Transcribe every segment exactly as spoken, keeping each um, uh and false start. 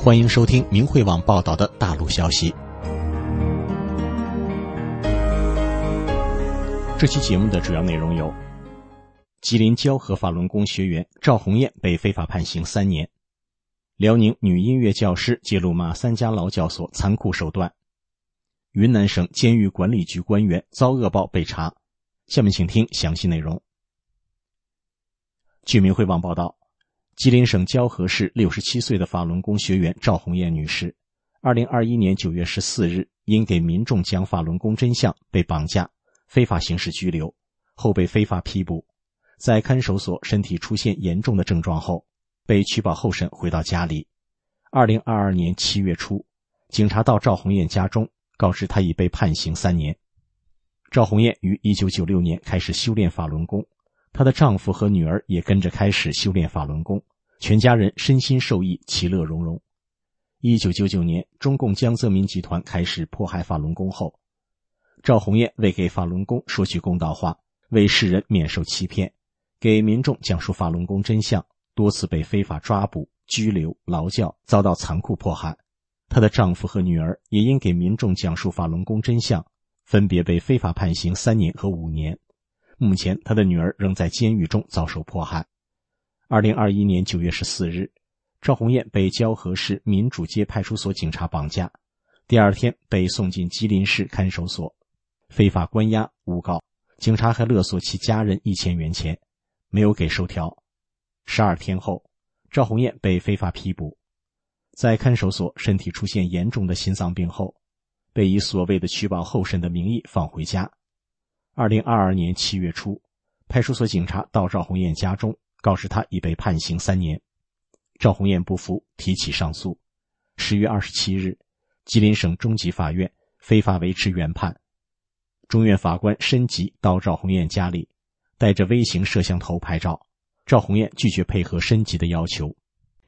欢迎收听明慧网报道的大陆消息。这期节目的主要内容有：吉林蛟河法轮功学员赵红艳被非法判刑三年；辽宁女音乐教师揭露马三家劳教所残酷手段；云南省监狱管理局官员遭恶报被查。下面请听详细内容。据明慧网报道，吉林省蛟河市六十七岁的法轮功学员赵红艳女士，二零二一年九月十四日因给民众讲法轮功真相被绑架，非法刑事拘留，后被非法批捕，在看守所身体出现严重的症状后，被取保候审回到家里。二零二二年七月初，警察到赵红艳家中，告知她已被判刑三年。赵红艳于一九九六年开始修炼法轮功，她的丈夫和女儿也跟着开始修炼法轮功，全家人身心受益，其乐融融。一九九九年，中共江泽民集团开始迫害法轮功后，赵红艳为给法轮功说句公道话，为世人免受欺骗，给民众讲述法轮功真相，多次被非法抓捕、拘留、劳教，遭到残酷迫害。她的丈夫和女儿也因给民众讲述法轮功真相，分别被非法判刑三年和五年。目前她的女儿仍在监狱中遭受迫害。二零二一年九月十四日，赵红艳被蛟河市民主街派出所警察绑架，第二天被送进吉林市看守所，非法关押诬告，警察还勒索其家人一千元钱，没有给收条。十二天后，赵红艳被非法批捕，在看守所身体出现严重的心脏病后，被以所谓的取保候审的名义放回家。二零二二年七月初，派出所警察到赵红艳家中，告知她已被判刑三年。赵红艳不服，提起上诉。十月二十七日，吉林省中级法院非法维持原判。中院法官申吉到赵红艳家里，带着微型摄像头拍照，赵红艳拒绝配合申吉的要求。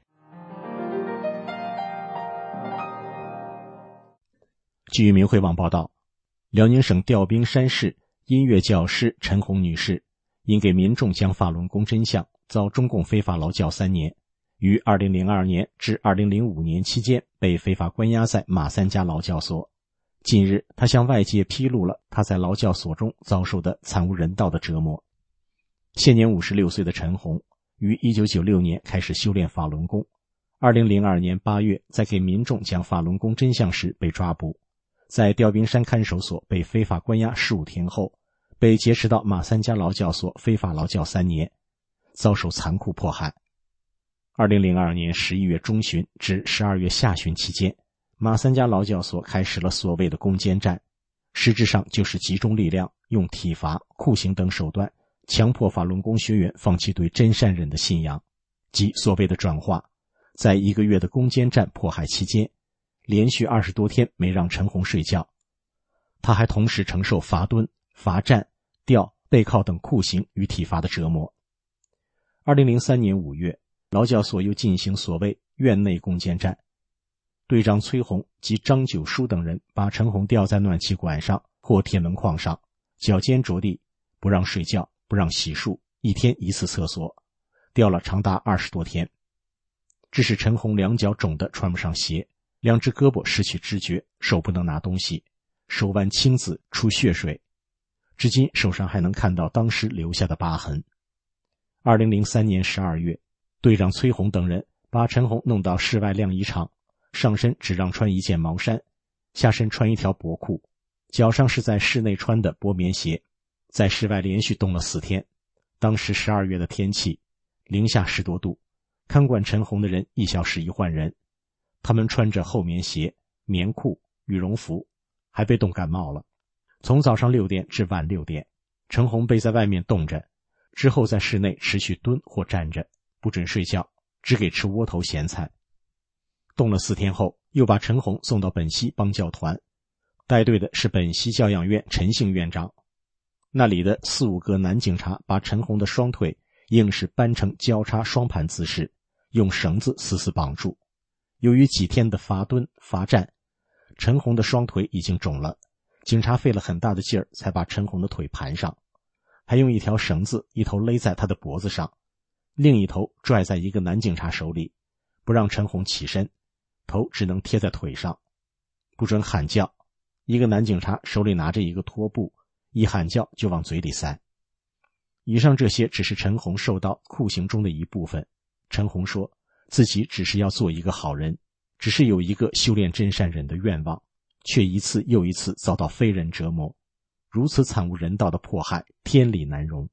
据明慧网报道，辽宁省调兵山市音乐教师陈红女士因给民众讲法轮功真相，遭中共非法劳教三年，于二零零二年至二零零五年期间被非法关押在马三家劳教所。近日，她向外界披露了她在劳教所中遭受的惨无人道的折磨。现年五十六岁的陈红，于一九九六年开始修炼法轮功，二零零二年八月在给民众讲法轮功真相时被抓捕，在调兵山看守所被非法关押十五天后，被劫持到马三家劳教所非法劳教三年，遭受残酷迫害。二零零二年十一月中旬至十二月下旬期间，马三家劳教所开始了所谓的攻坚战，实质上就是集中力量，用体罚、酷刑等手段，强迫法轮功学员放弃对真善忍的信仰，即所谓的转化。在一个月的攻坚战迫害期间，连续二十多天没让陈红睡觉，他还同时承受罚蹲、罚站、吊、背靠等酷刑与体罚的折磨。二零零三年五月，劳教所又进行所谓院内攻坚战，队长崔红及张九书等人把陈红吊在暖气管上或铁门框上，脚尖着地，不让睡觉，不让洗漱，一天一次厕所，吊了长达二十多天，致使陈红两脚肿得穿不上鞋，两只胳膊失去知觉，手不能拿东西，手腕青紫出血水，至今手上还能看到当时留下的疤痕。二零零三年十二月，队长崔红等人把陈红弄到室外晾衣场，上身只让穿一件毛衫，下身穿一条薄裤，脚上是在室内穿的薄棉鞋，在室外连续冻了四天。当时十二月的天气，零下十多度，看管陈红的人一小时一换人，他们穿着厚棉鞋、棉裤、羽绒服，还被冻感冒了。从早上六点至晚六点，陈红被在外面冻着，之后在室内持续蹲或站着，不准睡觉，只给吃窝头咸菜。冻了四天后，又把陈红送到本溪帮教团，带队的是本溪教养院陈姓院长。那里的四五个男警察把陈红的双腿硬是扳成交叉双盘姿势，用绳子死死绑住。由于几天的罚蹲、罚站，陈红的双腿已经肿了，警察费了很大的劲儿才把陈红的腿盘上，还用一条绳子一头勒在他的脖子上，另一头拽在一个男警察手里，不让陈红起身， 头只能贴在腿上，不准喊叫。一个男警察手里拿着一个拖布，一喊叫就往嘴里塞。以上这些只是陈红受到酷刑中的一部分。陈红说自己只是要做一个好人，只是有一个修炼真善忍的愿望，却一次又一次遭到非人折磨，如此惨无人道的迫害，天理难容。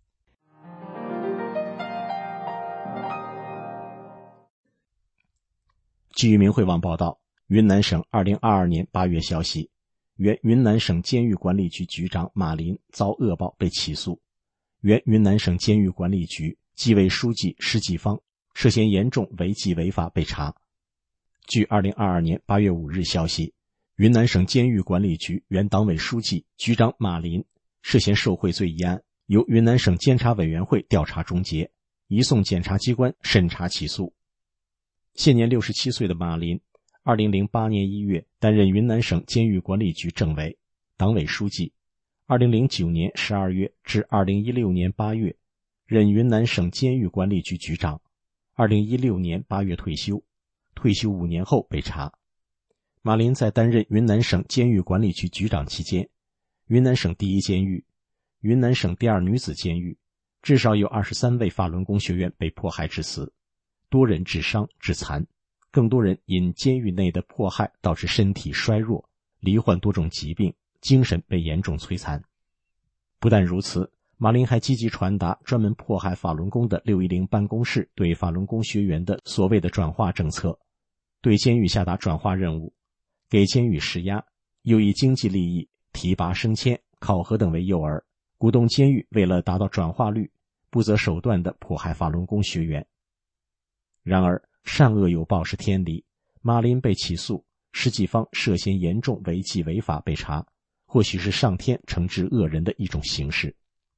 据明汇网报道，云南省二零二二年八月消息，原云南省监狱管理局局长马林遭恶报被起诉，原云南省监狱管理局纪委书记施继方涉嫌严重违纪违法被查。据二零二二年八月五日消息，云南省监狱管理局原党委书记、局长马林涉嫌受贿罪一案，由云南省监察委员会调查终结，移送检察机关审查起诉。现年六十七岁的马林，二零零八年一月担任云南省监狱管理局政委、党委书记，二零零九年十二月至二零一六年八月任云南省监狱管理局局长，二零一六年八月退休，退休五年后被查。马林在担任云南省监狱管理局局长期间，云南省第一监狱、云南省第二女子监狱至少有二十三位法轮功学员被迫害致死，多人致伤致残，更多人因监狱内的迫害导致身体衰弱，罹患多种疾病，精神被严重摧残。不但如此，马林还积极传达专门迫害法轮功的六一零办公室对法轮功学员的所谓的转化政策，对监狱下达转化任务，给监狱施压，又以经济利益、提拔升迁、考核等为诱饵，鼓动监狱为了达到转化率，不择手段地迫害法轮功学员。然而善恶有报是天理，马林被起诉，施继方涉嫌严重违纪违法被查，或许是上天惩治恶人的一种形式。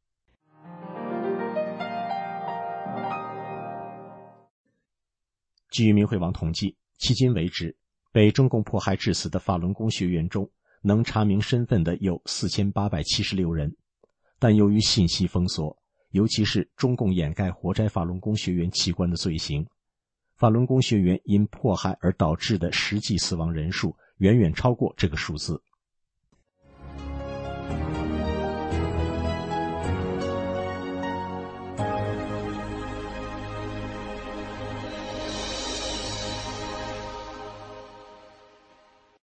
据明汇网统计，迄今为止，被中共迫害致死的法轮功学员中，能查明身份的有四千八百七十六人，但由于信息封锁，尤其是中共掩盖活摘法轮功学员器官的罪行，法轮功学员因迫害而导致的实际死亡人数远远超过这个数字。